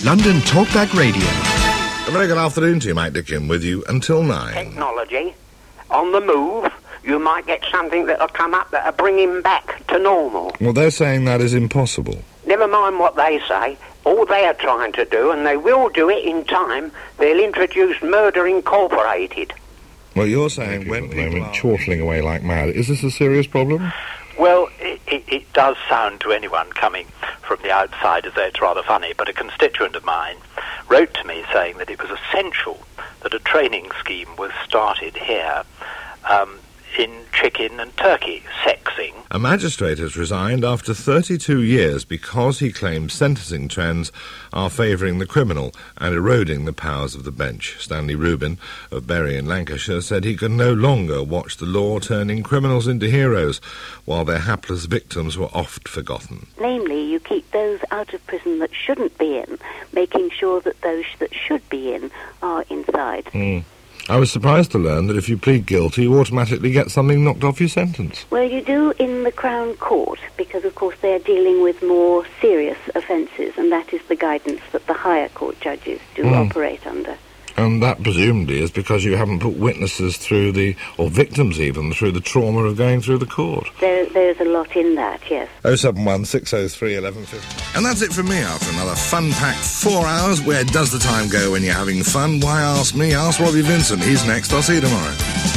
London Talkback Radio. A very good afternoon to you, Mike Dickin, with you until 9. Technology, on the move, you might get something that'll come up that'll bring him back to normal. Well, they're saying that is impossible. Never mind what they say. All they are trying to do, and they will do it in time, they'll introduce Murder Incorporated. Well, you're saying when people are chortling away like mad, is this a serious problem? Well, it does sound to anyone coming from the outside as though it's rather funny, but a constituent of mine wrote to me saying that it was essential that a training scheme was started here in chicken and turkey sexing. A magistrate has resigned after 32 years because he claims sentencing trends are favouring the criminal and eroding the powers of the bench. Stanley Rubin of Bury in Lancashire said he could no longer watch the law turning criminals into heroes while their hapless victims were oft forgotten. Namely, you keep those out of prison that shouldn't be in, making sure that those that should be in are inside. I was surprised to learn that if you plead guilty, you automatically get something knocked off your sentence. Well, you do in the Crown Court, because, of course, they're dealing with more serious offences, and that is the guidance that the higher court judges do operate under. And that presumably is because you haven't put witnesses through or victims even, through the trauma of going through the court. There's a lot in that, yes. 071 603 1150. And that's it from me after another fun-packed 4 hours. Where does the time go when you're having fun? Why ask me? Ask Robbie Vincent. He's next. I'll see you tomorrow.